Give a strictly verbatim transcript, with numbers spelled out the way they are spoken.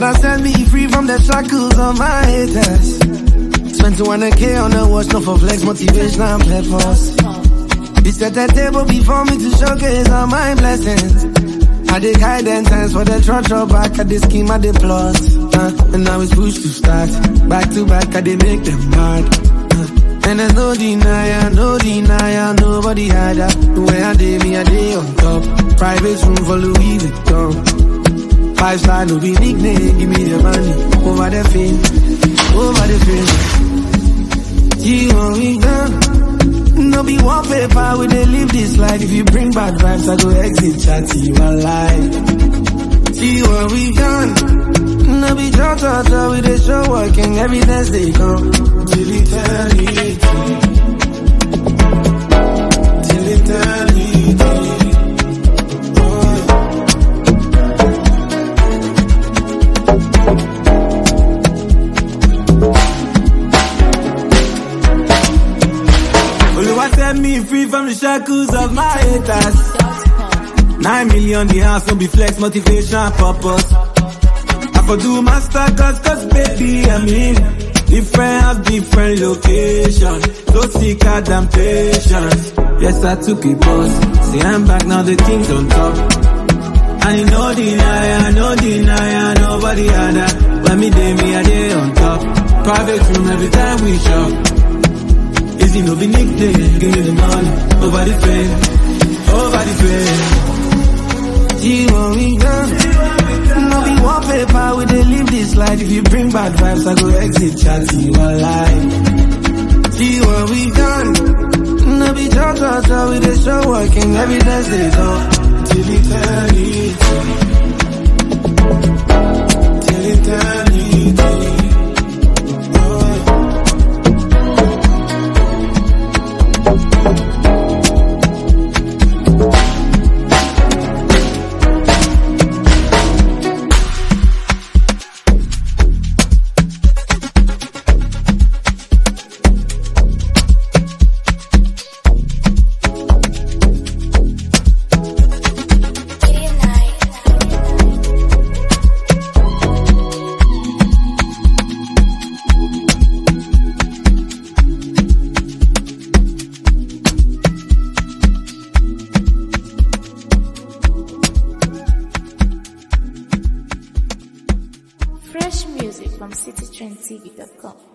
Father set me free from the shackles of my haters. Spent two hundred K on the watch, not for flex, motivation and purpose. He set the table before me to showcase all my blessings. I did guidance hands for the trot or back at the scheme I did plus. Uh, and now it's push to start. Back to back, I did make them mad. Uh, and there's no denier, no denier, nobody had that. The way I did me, I did on top. Private room for Louis Vuitton. Five star, no be nickname, give me the money. Over the fame, over the fame. You want me done? No be wallpaper, we they live this life. If you bring bad vibes, I go exit chat to you alive. See what we done. No be cha cha cha, we they show working, evidence they come. Till eternity, till eternity. Set me free from the shackles of my haters. Nine million the house, no be flex, motivation, purpose. I for do master cause, cause baby, I mean different house, different location. So seek out damn patience. Yes, I took a pause. See, I'm back now, the things on top. And you know deny, no deny, nobody had that. When me day, me a day on top. Private room every time we shop. Easy no be nickname, give me the money. Over the fame, over the fame. G what we done. No be wallpaper, we they live this life. If you bring bad vibes, I go exit chat to you alive. G what we done. No be cha cha cha, we they show working, evidence they go. Till eternity, till eternity. Fresh music from city trend t v dot com.